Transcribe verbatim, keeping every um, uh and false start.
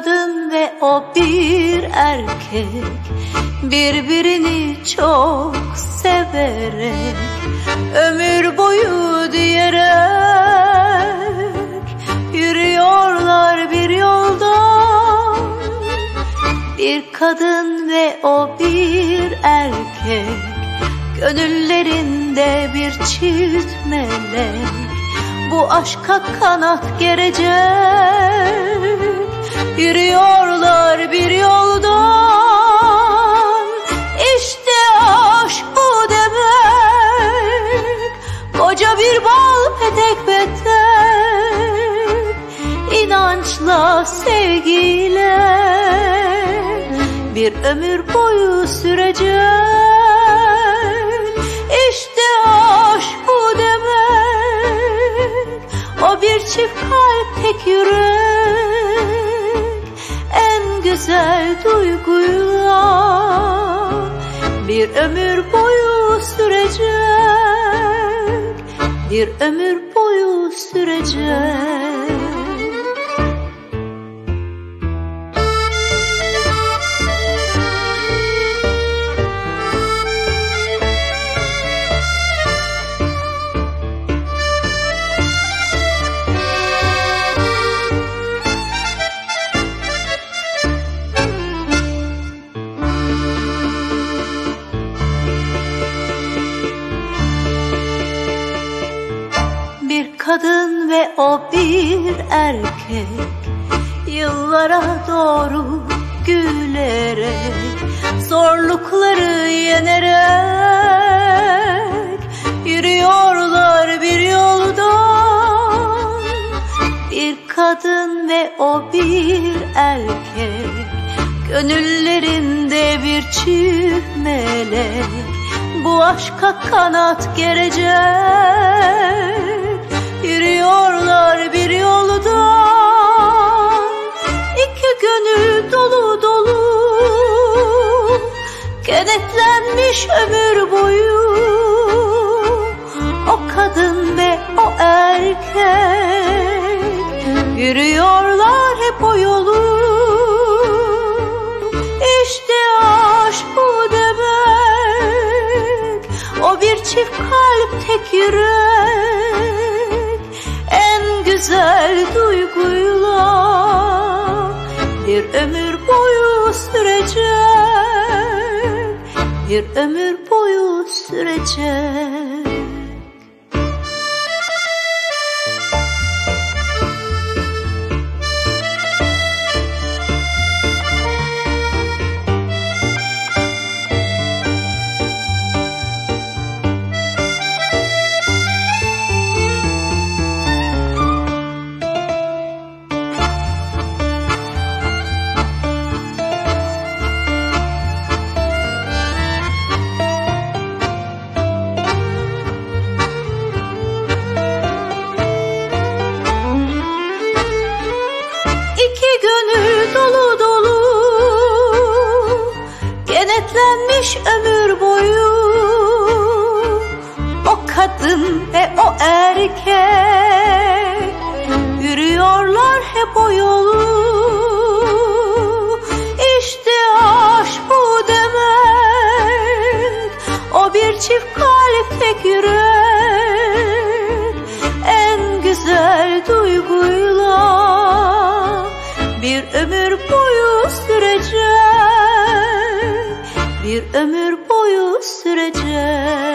kadın ve o bir erkek, birbirini çok severek, ömür boyu diyerek yürüyorlar bir yoldan. Bir kadın ve o bir erkek, gönüllerinde bir çift melek, bu aşka kanat gerecek, yürüyorlar bir yoldan. İşte aşk bu demek, koca bir bal petek petek, inançla sevgiyle bir ömür boyu sürecek. İşte aşk bu demek, o bir çift kalp tek yürek, en güzel duyguyla bir ömür boyu sürecek, bir ömür boyu sürecek. Bir kadın ve o bir erkek, yıllara doğru gülerek, zorlukları yenerek yürüyorlar bir yoldan. Bir kadın ve o bir erkek, gönüllerinde bir çift melek, bu aşka kanat gerecek, yürüyorlar bir yoldan. İki gönül dolu dolu, kenetlenmiş ömür boyu, o kadın ve o erkek, yürüyorlar hep o yolu. İşte aşk bu demek, o bir çift kalp tek yürek, en güzel duyguyla bir ömür boyu sürecek, bir ömür boyu sürecek. Dolu dolu, kenetlenmiş ömür boyu, o kadın ve o erkek, yürüyorlar hep o yolu. İşte aşk bu demek, o bir çift kalp tek yürek, en güzel duyguyla bir ömür boyu sürecek, bir ömür boyu sürecek.